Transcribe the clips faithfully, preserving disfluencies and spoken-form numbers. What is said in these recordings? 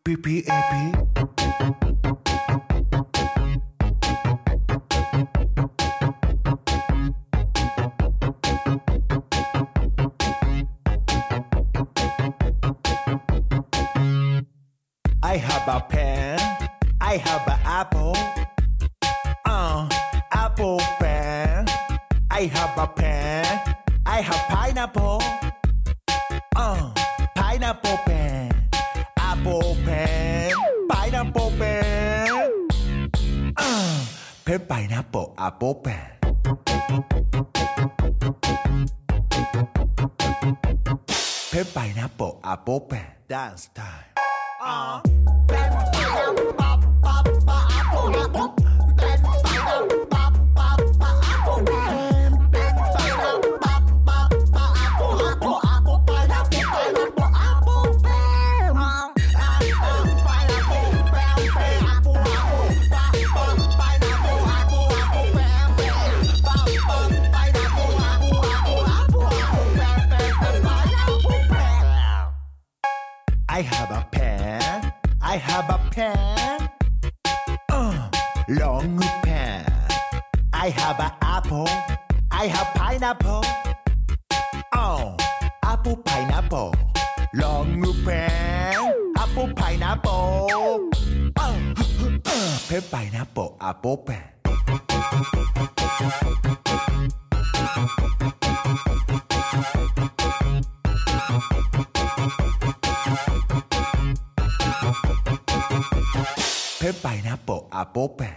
P P A P I have a pen, I have an apple, uh, apple pen. I have a pen, I have pineapple, uh, pineapple pen, apple pen, pineapple pen, uh, pen, pineapple, apple pen. Pen, pineapple, apple pen. Dance time. Uh. I have a pen, I have a pen, uh, long pen. I have an apple, I have pineapple, oh, apple, pineapple, long pen, apple, pineapple, uh, uh, pen, pineapple, apple, pen. Pen, pineapple, apple, pen.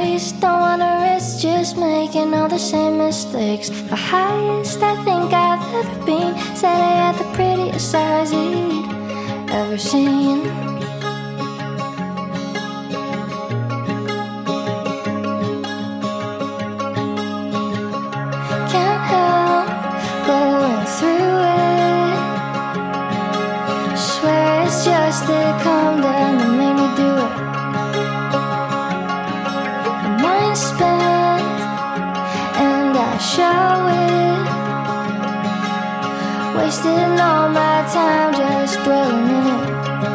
face, don't wanna risk just making all the same mistakes. The highest I think I've ever been, said I had the prettiest eyes he'd ever seen. Can't help going through it, swear it's just the calm down that made me do it. Spent, and I show it, wasting all my time just dwelling in it.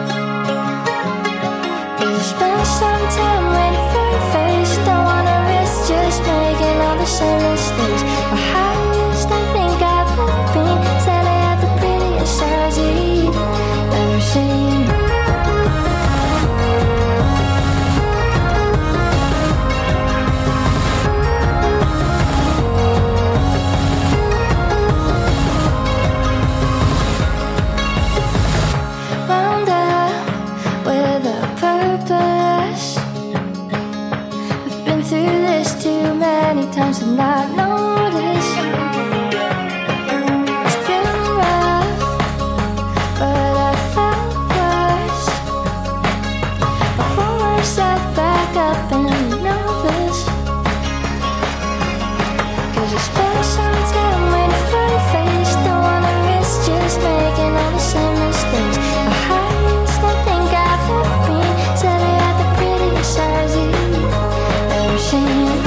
Cause I spent some time waiting for your face, don't wanna risk just making all the same mistakes. The highest I think I've ever been, said I had the prettiest eyes he'd ever seen. Times to not notice. It's been rough, but I felt worse. I pull myself back up and you know this. Cause I spent some time waiting for your face, don't wanna risk just making all the same mistakes. The highest I think I've ever been, said I had the prettiest eyes you've ever seen.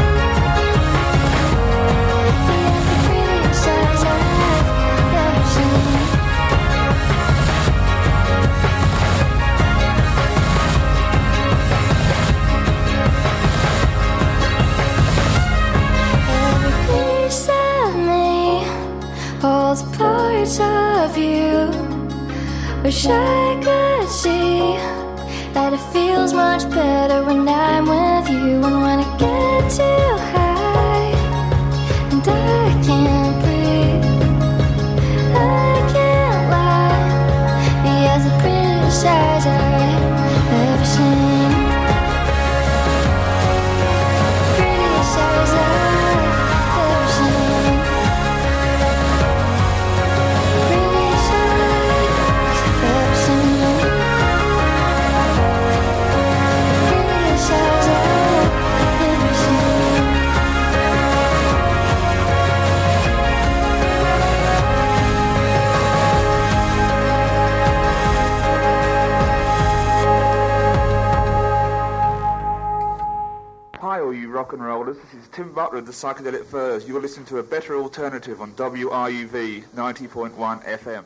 Parts of you, wish I could see that it feels much better when I'm with you. And when I get too high and I can't breathe, I can't lie, he has the prettiest eyes I've ever seen. Prettiest eyes I've ever seen. Hi all you rock and rollers, this is Tim Butler of the Psychedelic Furs. You're listening to a better alternative on W R U V ninety point one F M.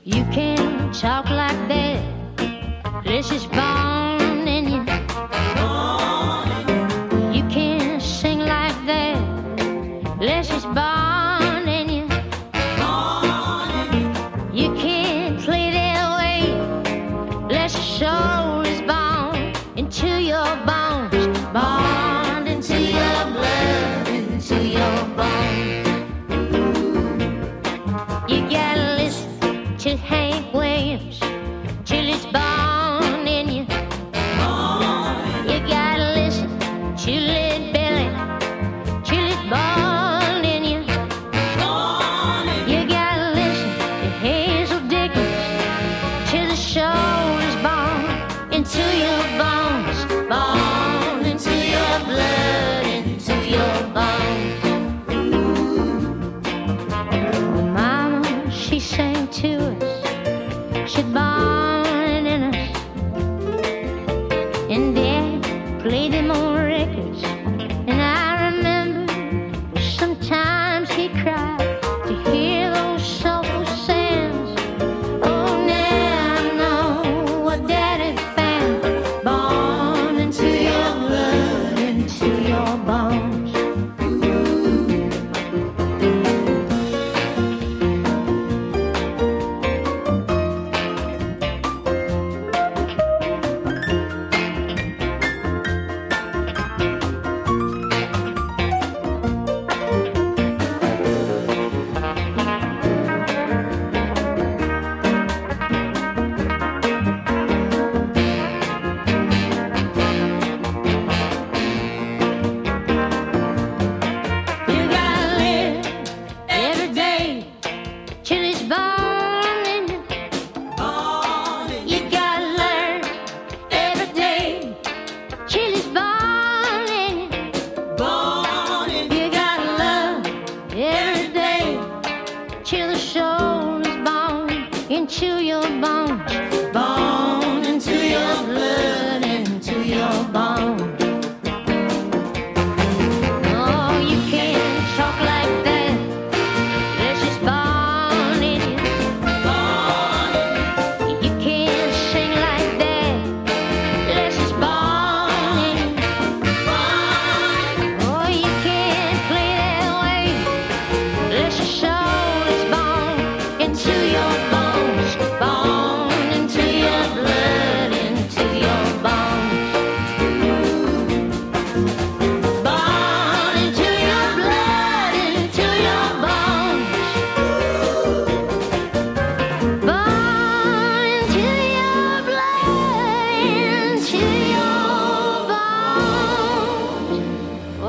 You can talk like that. This is born in you. You can sing like that. This is born in you. You can play that way. This soul is born into your bones, born into your blood, into your bones. You gotta listen to Hank Williams till it's born in you. You gotta listen to Led Belly till it's born in you. You gotta listen to Hazel Dickens till the soul is born into your bones, born into your blood, into your bones. Well, Mama, she sang to us, she's born in us, and Dad played them on records, and I remember sometimes he cried to hear those soulful sounds. Oh, now I know what Daddy found, born into your blood, into your bones. You gotta live every day till it's born in you. You gotta learn every day till it's born in you. You gotta love every day till the soul is born into your bones, born into your blood, into your bones. Oh, you can't talk like that. This is born in you. You can't sing like that. This is born in you. Oh, you can't play that way. This soul is born into your bones, born into your blood, into your bones. Born into your blood, into your bones. Born into your blood, into your bones. Oh,